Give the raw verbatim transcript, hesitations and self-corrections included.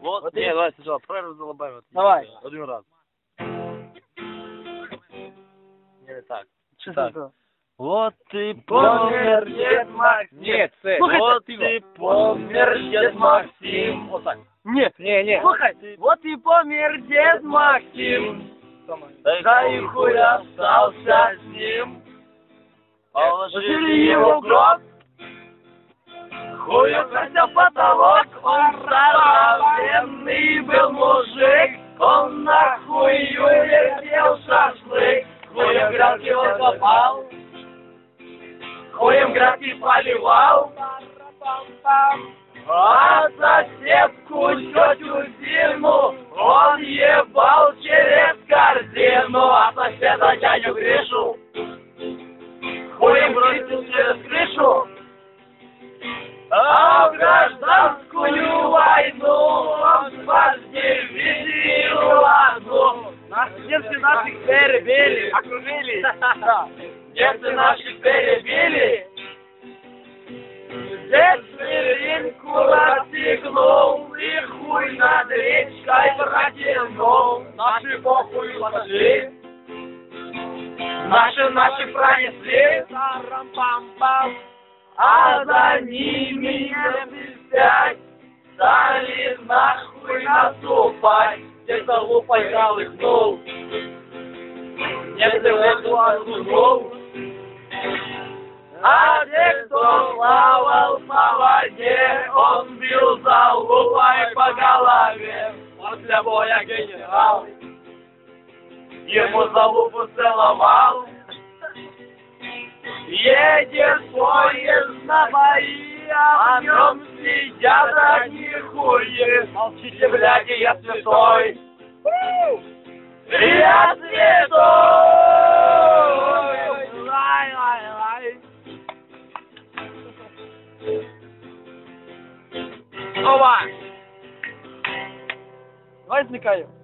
Вот, Вот не, и- давай сначала правильно залобаем. Давай. Один раз. Не так. Что Так. это? Вот ты Помер помер, дед Максим. Нет, С. Слухай, Вот ты ты помер, дед Максим. Вот так. Нет. Не, не. Слухай, вот и помер дед Максим. Да и хуй остался с ним. Положили его в гроб. Хуй укосил потолок. Он здоровенный был мужик. Он на хую вертел шашлык. Хуем грядки он копал. Хуем грядки поливал. А соседку тетю Зину он ебал через корзину, а соседа дядю Гришу хуем бросил через крышу. А в гражданскую войну он спас дивизию одну. Нас немцы наших перебили, окружили. Да. Немцы наших перебили. Здесь свиринку расстегнул и хуй над речкой протянул. Наши похуй пошли, наши наши пронесли, а за ними семьдесят пять стали нахуй наступать. Где-то лупой колыхнул, немцы в эту отгнул. А те, кто плавал по воде, он бил за лупой по голове. После боя генерал ему за лупу целовал. Едет поезд на бои, а в нем сидят одни хуи. Молчите, блядь, я святой. Я святой. Лай, лай, лай. Опа! Давай отвлекаю.